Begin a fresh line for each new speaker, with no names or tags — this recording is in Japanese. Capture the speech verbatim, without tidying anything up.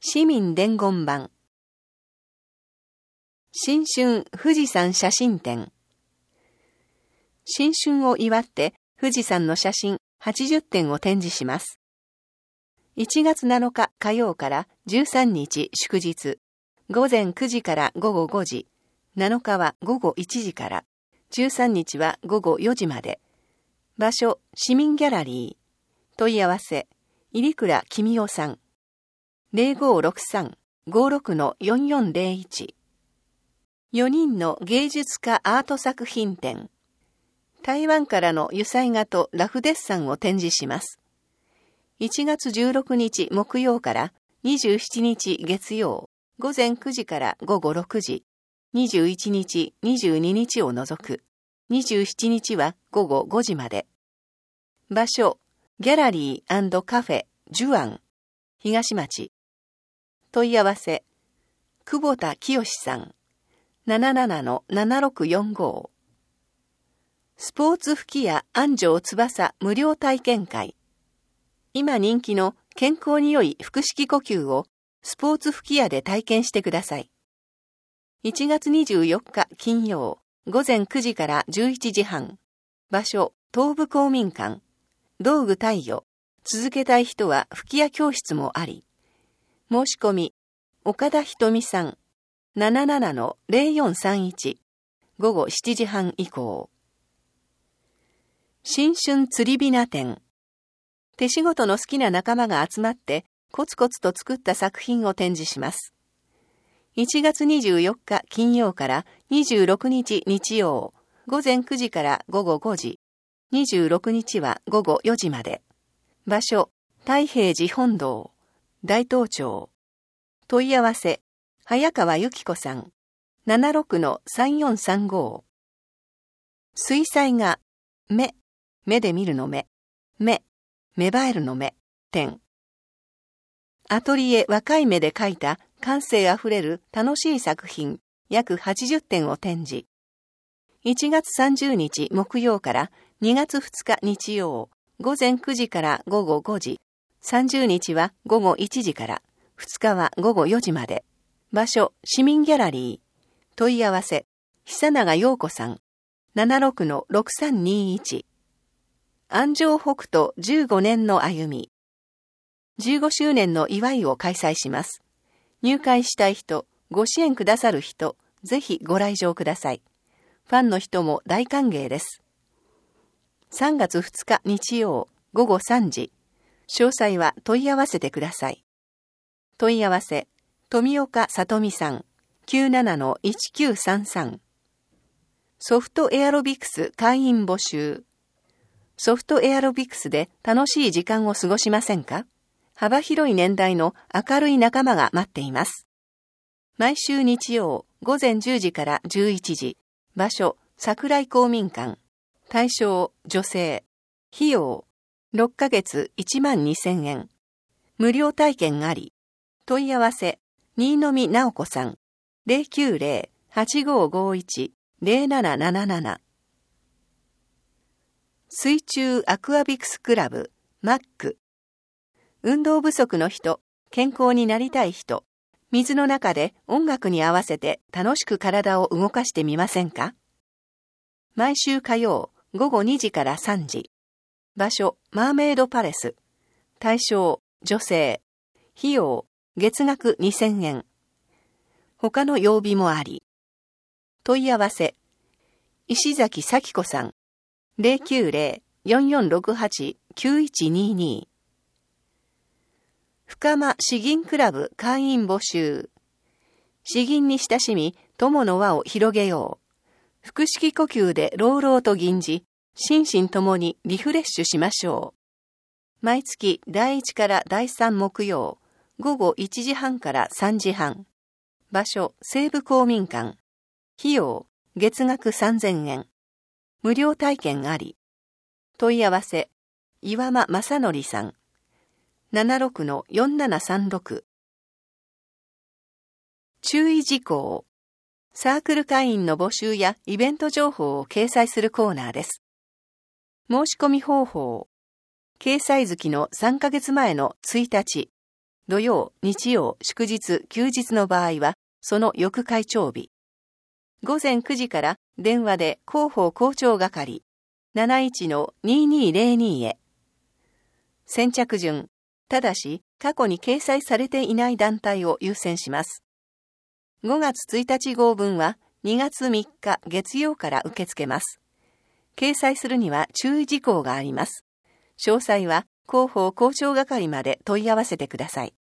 市民伝言版。新春富士山写真展。新春を祝って富士山の写真はちじゅってんを展示します。いちがつなのか火曜からじゅうさんにち祝日、ごぜんくじからごごごじ、なのかはごごいちじから、じゅうさんにちはごごよじまで。場所、市民ギャラリー。問い合わせ、入倉公夫さん。ゼロごろくさん ごろくのよんよんゼロいち。よにんの芸術家アート作品展。台湾からの油彩画とラフデッサンを展示します。いちがつじゅうろくにち木曜からにじゅうしちにち月曜、ごぜんくじからごごろくじ、にじゅういちにち、にじゅうににちを除く、にじゅうしちにちはごごごじまで。場所、ギャラリー&カフェ、ジュアン、東町。問い合わせ、久保田清さん、ななななのななろくよんご。スポーツ吹き矢安城翼無料体験会。今人気の健康に良い腹式呼吸をスポーツ吹き矢で体験してください。いちがつにじゅうよっか金曜、ごぜんくじからじゅういちじはん。場所、東部公民館。道具貸与。続けたい人は吹き矢教室もあり。申し込み、岡田ひとみさん、ななななのゼロよんさんいち、ごごしちじはん以降。新春釣りびな展。手仕事の好きな仲間が集まってコツコツと作った作品を展示します。いちがつにじゅうよっか金曜からにじゅうろくにち日曜、ごぜんくじからごごごじ、にじゅうろくにちはごごよじまで。場所、太平寺本堂、大東町。問い合わせ、早川由紀子さん、ななろくのさんよんさんご。水彩画、目、目で見るの目、目、芽生えるの目、点。アトリエ若い目で描いた感性あふれる楽しい作品、約はちじゅってんを展示。いちがつさんじゅうにち木曜からにがつふつか日曜、ごぜんくじからごごごじ、さんじゅうにちはごごいちじから、ふつかはごごよじまで。場所、市民ギャラリー。問い合わせ、久永陽子さん、ななろくのろくさんにいち。安城北斗じゅうごねんの歩み。じゅうごしゅうねんの祝いを開催します。入会したい人、ご支援くださる人、ぜひご来場ください。ファンの人も大歓迎です。さんがつふつか日曜、ごごさんじ。詳細は問い合わせてください。問い合わせ、富岡さとみさん、きゅうななのいちきゅうさんさん。ソフトエアロビクス会員募集。ソフトエアロビクスで楽しい時間を過ごしませんか？幅広い年代の明るい仲間が待っています。毎週日曜、ごぜんじゅうじからじゅういちじ。場所、桜井公民館。対象、女性。費用、ろっかげついちまんにせんえん。無料体験あり。問い合わせ、新野直子さん、ゼロきゅうゼロ はちごごいち ゼロなななななな。水中アクアビクスクラブ、マック。運動不足の人、健康になりたい人、水の中で音楽に合わせて楽しく体を動かしてみませんか？毎週火曜、ごごにじからさんじ。場所、マーメイドパレス。対象、女性。費用、月額にせんえん。他の曜日もあり。問い合わせ、石崎咲子さん、ゼロきゅうゼロ よんよんろくはち きゅういちにに。深間詩吟クラブ会員募集。詩吟に親しみ、友の輪を広げよう。腹式呼吸で朗々と吟じ、心身ともにリフレッシュしましょう。毎月だいいちからだいさん木曜、ごごいちじはんからさんじはん。場所、西部公民館。費用、月額さんぜんえん。無料体験あり。問い合わせ、岩間正則さん。ななろくのよんななさんろく。注意事項。サークル会員の募集やイベント情報を掲載するコーナーです。申し込み方法。掲載月のさんかげつまえのついたち、 土曜、日曜、祝日、休日の場合は、その翌会長日。午前くじから電話で広報校長係 なないちのににーぜろに へ。先着順、ただし過去に掲載されていない団体を優先します。ごがつついたち号分はにがつみっか月曜から受け付けます。掲載するには注意事項があります。詳細は広報校長係まで問い合わせてください。